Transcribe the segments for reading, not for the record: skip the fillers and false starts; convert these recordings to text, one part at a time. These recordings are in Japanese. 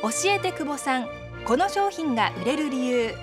教えて久保さん、この商品が売れる理由。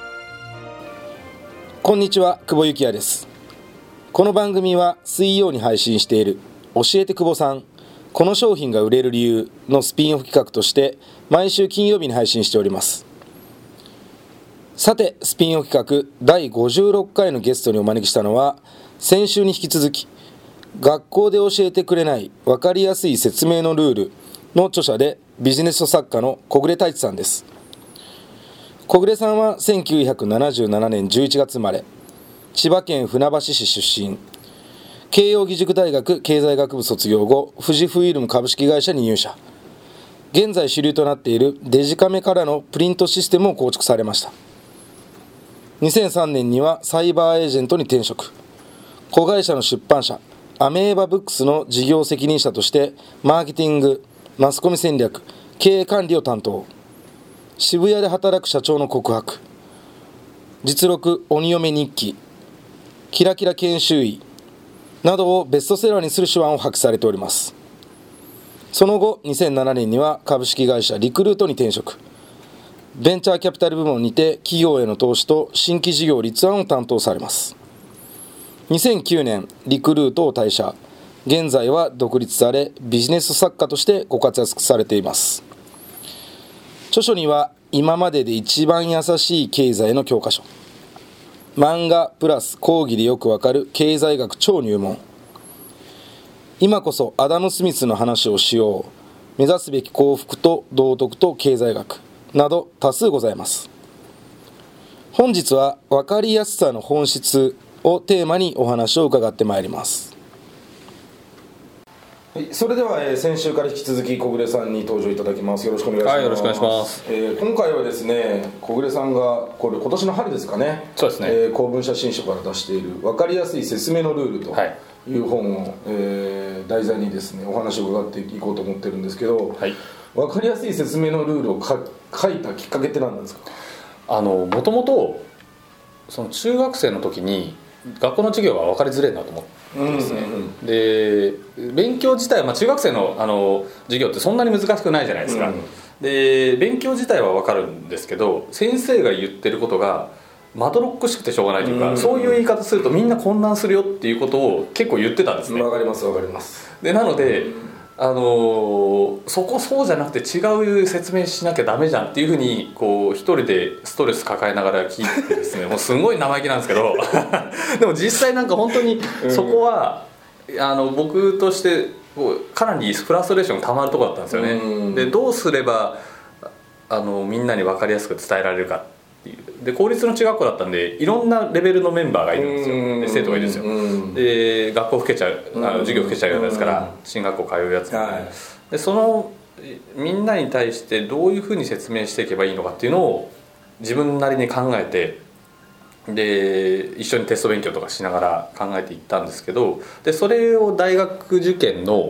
こんにちは、久保幸也です。この番組は水曜に配信している教えて久保さん、この商品が売れる理由のスピンオフ企画として毎週金曜日に配信しております。さて、スピンオフ企画第56回のゲストにお招きしたのは、先週に引き続き学校で教えてくれない分かりやすい説明のルールの著者でビジネス書作家の小暮太一さんです。小暮さんは1977年11月生まれ、千葉県船橋市出身、慶應義塾大学経済学部卒業後、富士フイルム株式会社に入社。現在主流となっているデジカメからのプリントシステムを構築されました。2003年にはサイバーエージェントに転職。子会社の出版社アメーバブックスの事業責任者としてマーケティング、マスコミ戦略、経営管理を担当。渋谷で働く社長の告白、実録鬼嫁日記、キラキラ研修医などをベストセラーにする手腕を発揮されております。その後2007年には株式会社リクルートに転職。ベンチャーキャピタル部門にて企業への投資と新規事業立案を担当されます。2009年リクルートを退社、現在は独立されビジネス作家としてご活躍されています。著書には今までで一番優しい経済の教科書、漫画プラス講義でよくわかる経済学超入門、今こそアダム・スミスの話をしよう、目指すべき幸福と道徳と経済学など多数ございます。本日は分かりやすさの本質をテーマにお話を伺ってまいります。はい、それでは、先週から引き続き小暮さんに登場いただきます。よろしくお願いします。 はい、よろしくお願いします。 今回はですね、小暮さんが今年の春ですかね、 そうですね、 公文写真書から出している分かりやすい説明のルールという本を、題材にですねお話を伺っていこうと思ってるんですけど、はい、分かりやすい説明のルールを書いたきっかけって何なんですか？ もともとその中学生の時に学校の授業が分かりづらいなと思ってですね、で勉強自体は、中学生の、授業ってそんなに難しくないじゃないですか、で勉強自体は分かるんですけど、先生が言ってることがまどろっこしくてしょうがないというか、そういう言い方するとみんな混乱するよっていうことを結構言ってたんですね。 分かります分かります。 でなので、そうじゃなくて違う説明しなきゃダメじゃんっていうふうにこう一人でストレス抱えながら聞いてですねもうすごい生意気なんですけどでも実際なんか本当にそこは、僕としてかなりフラストレーションがたまるところだったんですよね。でどうすればみんなに分かりやすく伝えられるかっていう。で公立の中学校だったんでいろんなレベルのメンバーがいるんですよ。で生徒がいるんですよ。で学校受けちゃう、授業受けちゃうやつですから、進学校通うやつ、でそのみんなに対してどういうふうに説明していけばいいのかっていうのを自分なりに考えて、で一緒にテスト勉強とかしながら考えていったんですけど、でそれを大学受験の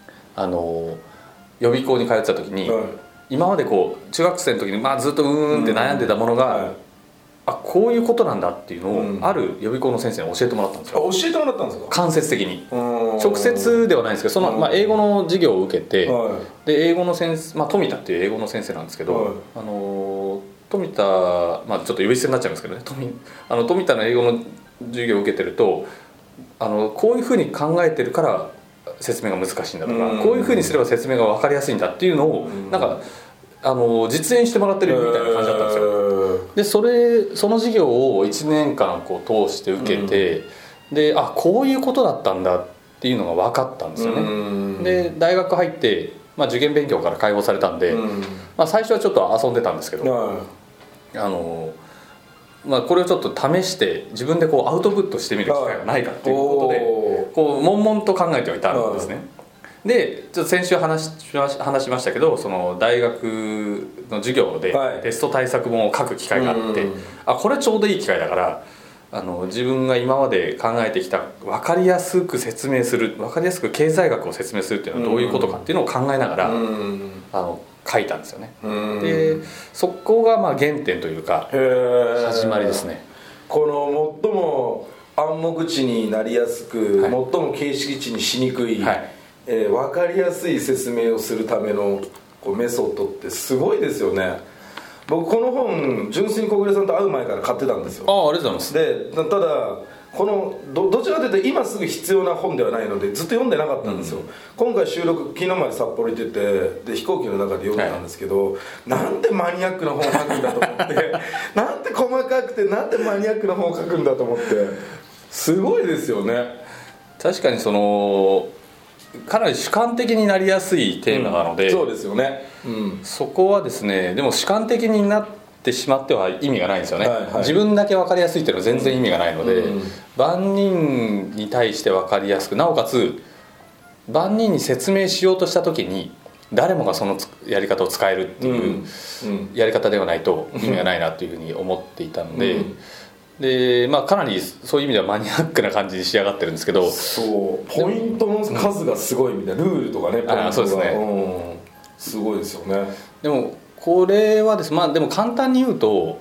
予備校に通ってた時に、今までこう中学生の時にずっとって悩んでたものが、こういうことなんだっていうのを、ある予備校の先生に教えてもらったんですよ。 教えてもらったんですか？ 間接的に。直接ではないんですけど、その、英語の授業を受けて、で英語の先生、富田っていう英語の先生なんですけど、富田、ちょっと呼び捨てになっちゃうんですけどね、富田の英語の授業を受けてると、こういうふうに考えてるから説明が難しいんだとか、こういうふうにすれば説明が分かりやすいんだっていうのをなんか実演してもらってるみたいな感じだったんですよ。でその授業を1年間こう通して受けて、でこういうことだったんだっていうのが分かったんですよね。で大学入って、受験勉強から解放されたんで、最初はちょっと遊んでたんですけど、これをちょっと試して自分でこうアウトプットしてみる機会がないかっていうことでこう悶々と考えてはいたんですね。でちょっと先週話しましたけど、その大学の授業でテスト対策本を書く機会があって、これちょうどいい機会だから自分が今まで考えてきた分かりやすく説明する、分かりやすく経済学を説明するっていうのはどういうことかっていうのを考えながら書いたんですよね。でそこが原点というか始まりですね。 この最も暗黙知になりやすく、最も形式知にしにくい、分かりやすい説明をするためのこうメソッドってすごいですよね。僕この本純粋に小暮さんと会う前から買ってたんですよ。 ありがとうございます。 でただこの どちらかというと今すぐ必要な本ではないのでずっと読んでなかったんですよ、今回収録昨日まで札幌行っててで飛行機の中で読んでたんですけど、なんでマニアックな本を書くんだと思ってなんて細かくてなんでマニアックな本を書くんだと思ってすごいですよね。 確かにかなり主観的になりやすいテーマなので、 そうですよね、 そこはですね、でも主観的になってしまっては意味がないんですよね、 はいはい、 自分だけ分かりやすいっていうのは全然意味がないので、万人に対して分かりやすく、なおかつ万人に説明しようとした時に誰もがそのやり方を使えるっていうやり方ではないと意味がないなというふうに思っていたので、でかなりそういう意味ではマニアックな感じに仕上がってるんですけど、 そうポイントの数がすごいみたいな、ルールとかね、ポイントがそうですね、 すごいですよね。 でもこれはですね、でも簡単に言うと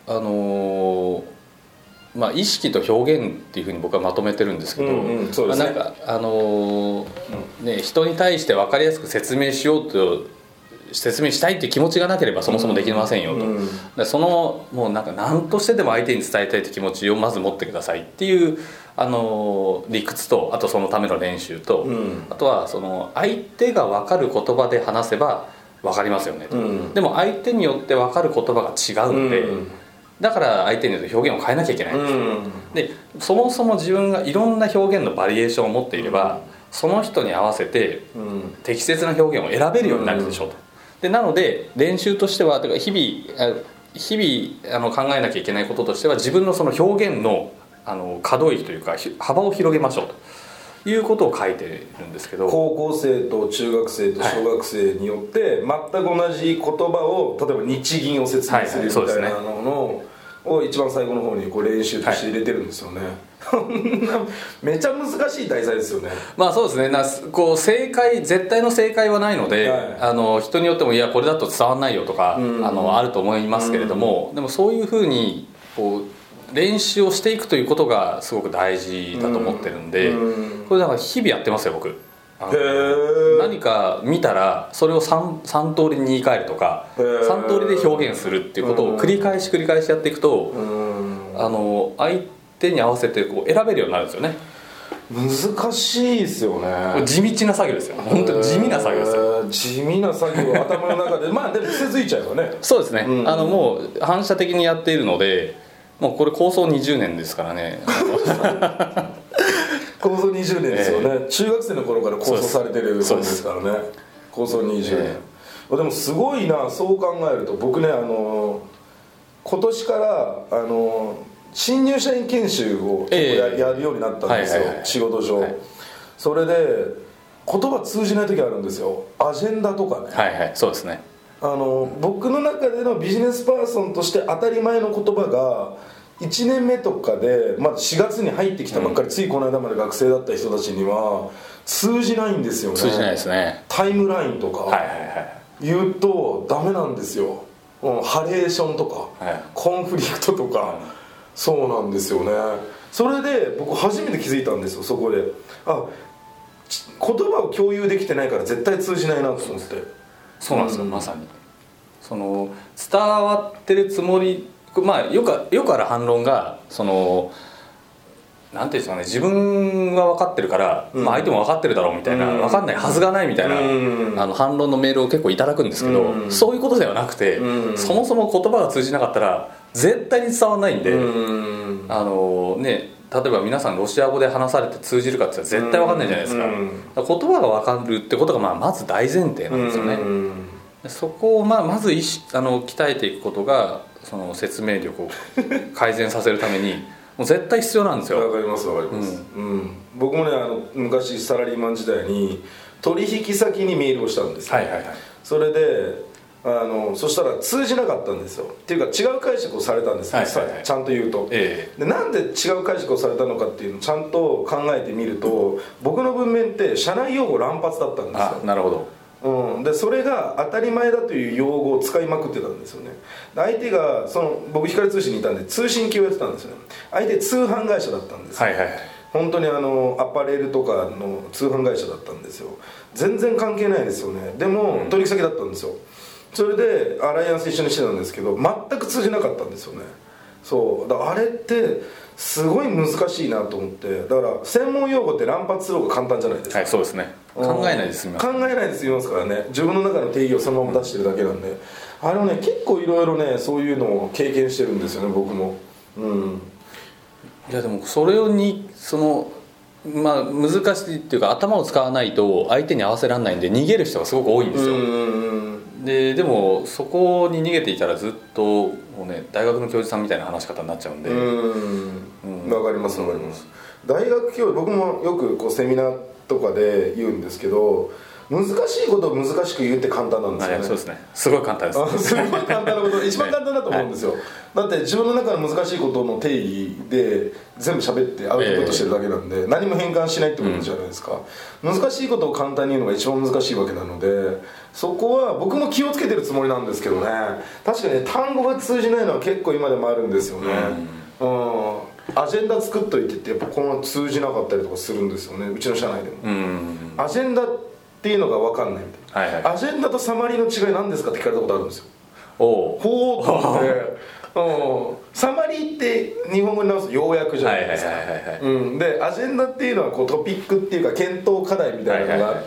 意識と表現っていうふうに僕はまとめてるんですけど、 そうですね、 なんか人に対して分かりやすく説明しようと説明したいっていう気持ちがなければそもそもできませんよと、もうなんか何としてでも相手に伝えたいって気持ちをまず持ってくださいっていう理屈と、あとそのための練習と、あとは相手が分かる言葉で話せば分かりますよねと、でも相手によって分かる言葉が違うので、だから相手によって表現を変えなきゃいけないんです、でそもそも自分がいろんな表現のバリエーションを持っていれば、その人に合わせて適切な表現を選べるようになるでしょうと。でなので練習としては日々考えなきゃいけないこととしては、自分のその表現の可動域というか幅を広げましょうということを書いてるんですけど、 高校生と中学生と小学生によって全く同じ言葉を、例えば日銀を説明するみたいなのを一番最後の方にこう練習として入れてるんですよね、めちゃ難しい題材ですよね。 そうですね、こう絶対の正解はないので、人によってもいやこれだと伝わんないよとか、あると思いますけれども、でもそういうふうにこう練習をしていくということがすごく大事だと思ってるんで、これだから日々やってますよ僕。何か見たらそれを 3通りに言い換えるとか、3通りで表現するっていうことを繰り返しやっていくと、相手に合わせてこう選べるようになるんですよね。 難しいですよね。 地道な作業ですよ、本当に地味な作業ですよ。 地味な作業、頭の中ででも癖づいちゃえばね。 そうですね、もう反射的にやっているので、もうこれ構想20年ですからね構想20年ですよね、中学生の頃から構想されてる本ですからね。構想20年、でもすごいな、そう考えると僕ね、今年から新入社員研修を結構やるようになったんですよ、仕事上、それで言葉通じない時あるんですよ。アジェンダとかね、 そうですね、 僕の中でのビジネスパーソンとして当たり前の言葉が1年目とかでまだ4月に入ってきたばっかり、ついこの間まで学生だった人たちには通じないんですよね。 通じないですね。 タイムラインとか言うとダメなんですよ、ハレーションとか、コンフリクトとか、そうなんですよね。それで僕初めて気づいたんですよ、そこで。言葉を共有できてないから絶対通じないなと思って。 そうなんですよ、まさに伝わってるつもり、よくある反論がなんていうんですかね、自分は分かってるから、相手も分かってるだろうみたいな、分かんないはずがないみたいな、反論のメールを結構いただくんですけど、そういうことではなくて、そもそも言葉が通じなかったら絶対に伝わらないんで、例えば皆さんロシア語で話されて通じるかって言ったら絶対分かんないじゃないですか。言葉が分かるってことがまず大前提なんですよね。そこをまず鍛えていくことがその説明力を改善させるためにもう絶対必要なんですよ。 わかります、僕もね、昔サラリーマン時代に取引先にメールをしたんですよ、それでそしたら通じなかったんですよ。っていうか違う解釈をされたんですよ、ちゃんと言うと、でなんで違う解釈をされたのかっていうのをちゃんと考えてみると、僕の文面って社内用語乱発だったんですよ。 なるほど。 でそれが当たり前だという用語を使いまくってたんですよね。相手が僕光通信にいたんで通信系をやってたんですよね。相手通販会社だったんですよ、 本当にアパレルとかの通販会社だったんですよ。全然関係ないですよね。でも取引先だったんですよ。それでアライアンス一緒にしてたんですけど全く通じなかったんですよね。そうだからあれってすごい難しいなと思って。だから専門用語って乱発する方が簡単じゃないですか。 はい、そうですね。考えないで済みます。 考えないで済みますからね。自分の中の定義をそのまま出してるだけなんで、あれをね結構いろいろねそういうのを経験してるんですよね僕も。 いやでもそれに難しいっていうか頭を使わないと相手に合わせられないんで逃げる人がすごく多いんですよ。でもそこに逃げていたらずっともうね大学の教授さんみたいな話し方になっちゃうんで。 わかりますわかります。大学教授僕もよくこうセミナーとかで言うんですけど難しいことを難しく言うって簡単なんですよね。 そうですね。すごい簡単です。 すごい簡単なこと一番簡単だと思うんですよ、だって自分の中の難しいことの定義で全部喋ってアウトプットしてるだけなんで、何も変換しないってことじゃないですか、難しいことを簡単に言うのが一番難しいわけなのでそこは僕も気をつけてるつもりなんですけどね。確かにね単語が通じないのは結構今でもあるんですよね。アジェンダ作っといてってやっぱこの通じなかったりとかするんですよねうちの社内でも。アジェンダっていうのが分かんないみたいな、アジェンダとサマリーの違い何ですかって聞かれたことあるんですよ。ほうと思ってサマリーって日本語に直すと要約じゃないですか。でアジェンダっていうのはこうトピックっていうか検討課題みたいなのがあって、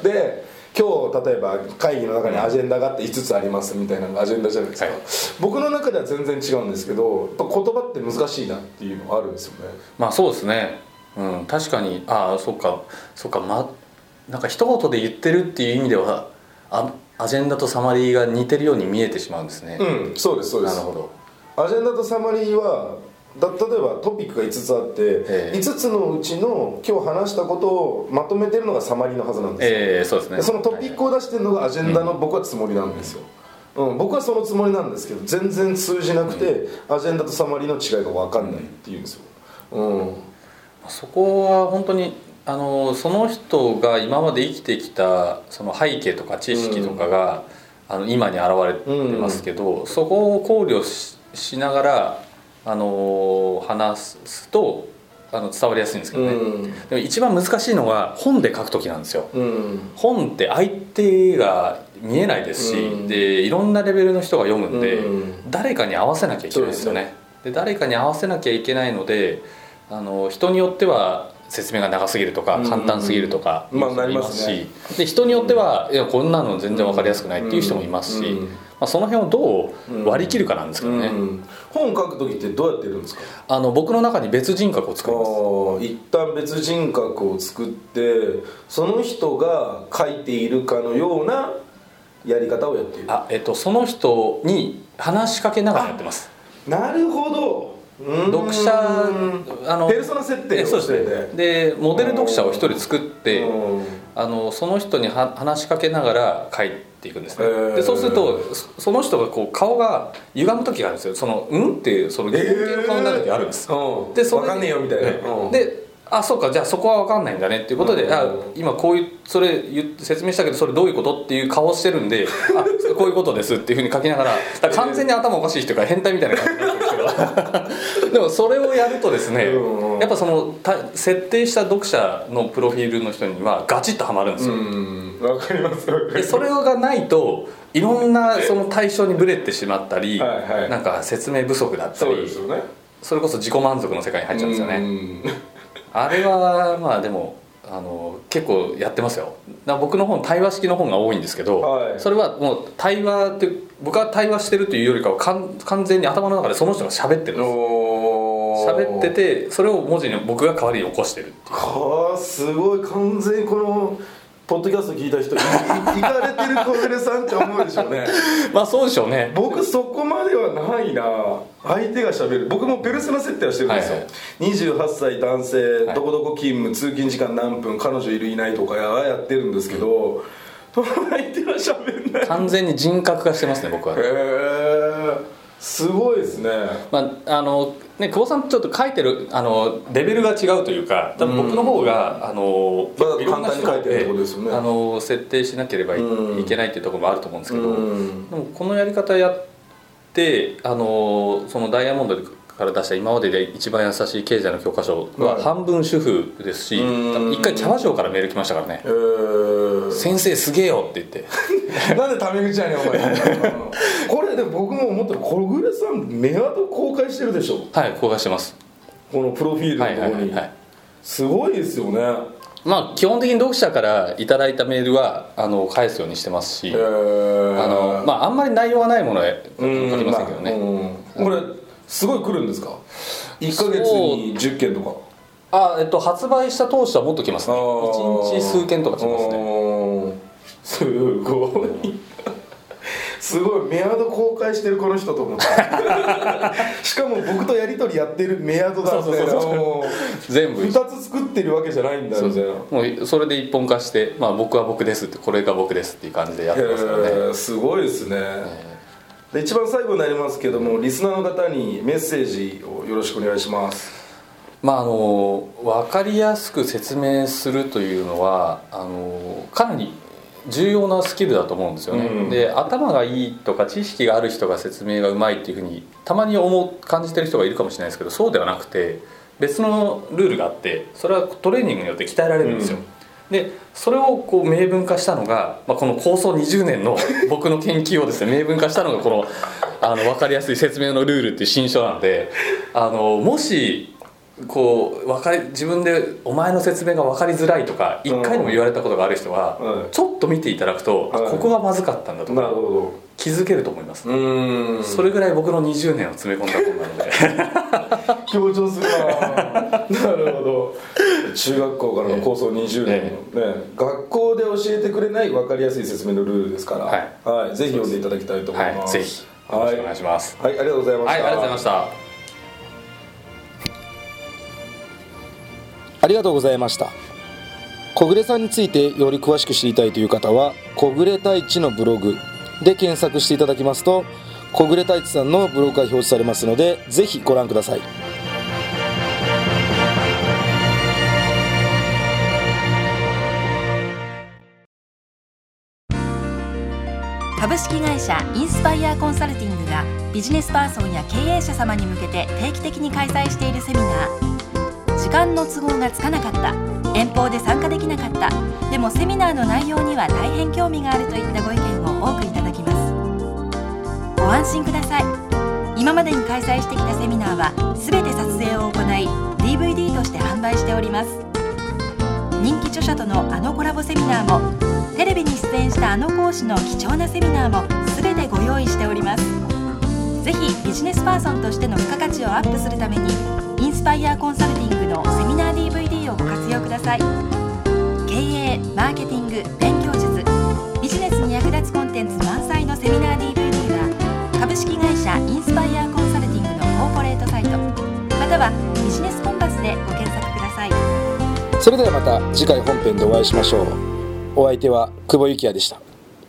今日例えば会議の中にアジェンダがあって5つありますみたいなのがアジェンダじゃないですか、僕の中では全然違うんですけどやっぱ言葉って難しいなっていうのがあるんですよね。 まあそうですね、確かにそっかなんか一言で言ってるっていう意味ではアジェンダとサマリーが似てるように見えてしまうんですね。 そうですそうです。 なるほど。アジェンダとサマリーは例えばトピックが5つあって、5つのうちの今日話したことをまとめてるのがサマリーのはずなんですよ。 そうですね。 でそのトピックを出してるのがアジェンダの僕はつもりなんですよ。僕はそのつもりなんですけど全然通じなくて、アジェンダとサマリーの違いが分かんないっていうんですよ。 そこは本当にその人が今まで生きてきたその背景とか知識とかが、今に現れてますけど、そこを考慮しながら話すと伝わりやすいんですけどね、でも一番難しいのが本で書く時なんですよ、本って相手が見えないですし、でいろんなレベルの人が読むんで、誰かに合わせなきゃいけないんですよね。で誰かに合わせなきゃいけないので人によっては説明が長すぎるとか簡単すぎるとかいう人もいますし、で人によってはいやこんなの全然分かりやすくないっていう人もいますし、その辺をどう割り切るかなんですけどね。 本書く時ってどうやってるんですか？ 僕の中に別人格を作ります。 一旦別人格を作ってその人が書いているかのようなやり方をやっている。 その人に話しかけながらやってます。 なるほど。 読者ペルソナ設定をしてでモデル読者を一人作ってその人に話しかけながら書いていくんですね。でそうするとその人がこう顔が歪む時があるんですよ。っていう疑問系の顔になる時があるんです。 で分かんねえよみたいな。 でそうかじゃあそこは分かんないんだねっていうことで、今こういうそれ説明したけどそれどういうことっていう顔してるんでこういうことですっていうふうに書きながら完全に頭おかしい人が変態みたいな感じになってるんですけどでもそれをやるとですね、やっぱその設定した読者のプロフィールの人にはガチッとはまるんですよ。 わかります。 でそれがないといろんなその対象にブレてしまったり、なんか説明不足だったり、それこそ自己満足の世界に入っちゃうんですよね。あれはまあでも結構やってますよ。僕の本対話式の本が多いんですけど、それはもう対話って僕は対話してるというよりかは完全に頭の中でその人が喋ってるんです。喋っててそれを文字に僕が代わりに起こしてるっていう。 すごい完全にこのポッドキャスト聞いた人いかれてる小暮さんって思うでしょうね。 まあそうでしょうね。 僕そこまではないな。相手が喋る。僕もペルソナ設定はしてるんですよ、28歳男性、どこどこ勤務、通勤時間何分、彼女いるいないとかやってるんですけど、相手は喋んない。 完全に人格化してますね僕は。 すごいですね。 久保さんちょっと書いてるレベルが違うというか、多分僕の方がいろんな人を設定しなければいけないっていうところもあると思うんですけど、でもこのやり方やってそのダイヤモンドでから出した今までで一番優しい経済の教科書は半分主婦ですし、一回茶葉賞からメール来ましたからね、先生すげえよって言ってなんでタメ口やねんお前これで僕も思ったら小暮さんメアド公開してるでしょ。 はい、公開してます。 このプロフィールのところに、 はいはいはいはい、 すごいですよね。 まあ基本的に読者からいただいたメールは返すようにしてますし、まああんまり内容がないものは書きませんけどね、 これすごい来るんですか。1ヶ月に10件とか。 発売した当初はもっと来ますね。1日数件とか来ますね。 すごいすごいメアド公開してるこの人と思ったしかも僕とやり取りやってるメアドだみたいな、 全部 2つ作ってるわけじゃないんだみたいな。 もうそれで一本化して、まあ、僕は僕ですって、これが僕ですっていう感じでやってますからね。 すごいですね。で一番最後になりますけども、リスナーの方にメッセージをよろしくお願いします。 まあ分かりやすく説明するというのはかなり重要なスキルだと思うんですよね、で頭がいいとか知識がある人が説明がうまいっていうふうにたまに感じてる人がいるかもしれないですけど、そうではなくて別のルールがあって、それはトレーニングによって鍛えられるんですよ、でそれをこう明文化したのが、まあ、この構想20年の僕の研究をですね明文化したのがこの分かりやすい説明のルールっていう新書なので、もしこう自分でお前の説明が分かりづらいとか1回でも言われたことがある人はちょっと見ていただくと、ここがまずかったんだとか気づけると思います。それぐらい僕の20年を詰め込んだ本なので強調するなるほど。中学校からの構想20年の、学校で教えてくれない分かりやすい説明のルールですから、はい、ぜひ読んでいただきたいと思います。 ぜひよろしくお願いします。 はい、ありがとうございました。 はい、ありがとうございました。 ありがとうございました。小暮さんについてより詳しく知りたいという方は、小暮太一のブログで検索していただきますと、小暮太一さんのブログが表示されますので、ぜひご覧ください。 株式会社インスパイアコンサルティングがビジネスパーソンや経営者様に向けて定期的に開催しているセミナー。時間の都合がつかなかった、遠方で参加できなかった、でもセミナーの内容には大変興味があるといったご意見を多くいただきます。ご安心ください。今までに開催してきたセミナーは全て撮影を行い DVD として販売しております。人気著者とのコラボセミナーも、テレビに出演した講師の貴重なセミナーも全てご用意しております。ぜひビジネスパーソンとしての付加価値をアップするために、インスパイアコンサルティングのセミナー DVD をご活用ください。経営、マーケティング、勉強術、ビジネスに役立つコンテンツ満載のセミナー DVD は株式会社インスパイアコンサルティングのコーポレートサイト、またはビジネスコンパスでご検索ください。 それではまた次回本編でお会いしましょう。お相手は久保幸也でした。